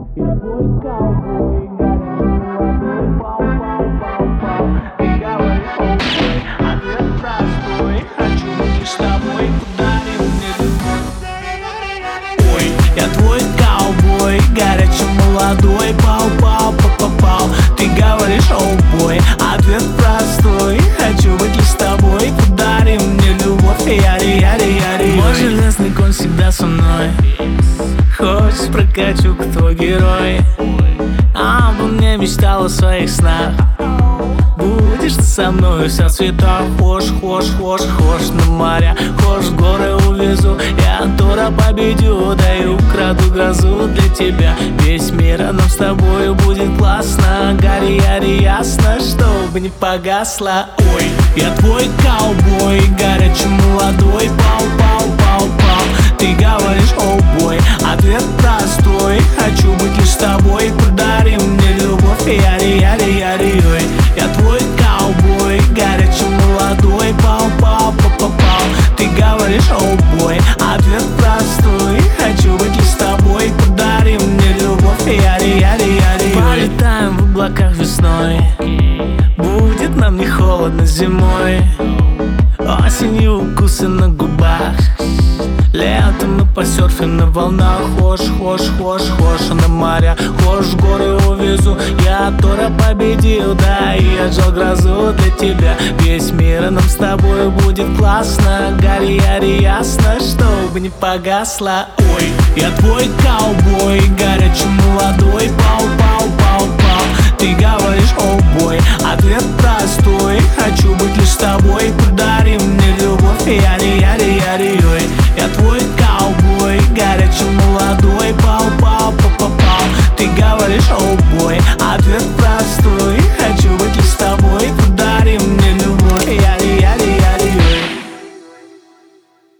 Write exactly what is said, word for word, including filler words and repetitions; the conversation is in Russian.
Я твой ковбой, горячий молодой, пау-пау-пау-пау. Ты говоришь, окей, ответ простой. Хочу быть с тобой, подари мне любовь. Ой, я твой ковбой, горячий молодой, пау-пау-пау-пау. Ты говоришь, оу-бой, ответ простой. Хочу быть лишь с тобой, подари мне любовь. Яри-яри-яри. Мой железный конь всегда со мной. Хочешь прокачу, кто герой? А обо мне мечтал в своих снах. Будешь ты со мной вся в цветах. Хошь, хошь, хошь, хошь на моря, хошь в горы увезу. Я Тора победю, да и украду грозу для тебя. Весь мир, а нам с тобой будет классно. Гори, яри, ясно, чтобы не погасло. Ой, я твой ковбой, горячий молодой, пау-пау-пау-пау. Ты говоришь, оу-бой, ответ простой. Хочу быть лишь с тобой, подари мне любовь. Яри-яри-яри-ой. Я твой ковбой, горячий молодой, пау-пау-пау-пау. Ты говоришь, оу-бой, ответ простой. Хочу быть лишь с тобой, подари мне любовь. Яри-яри-яри-ой. Полетаем в облаках весной, будет нам не холодно зимой. Осенью укусы на губах, летом мы посерфим на волнах. Хошь, хошь, хошь, хошь на моря, хошь в горы увезу. Я Тора победил, да, и отжал грозу для тебя. Весь мир, а нам с тобой будет классно. Гори, яри, ясно, чтобы не погасло. Ой, я твой ковбой, горячий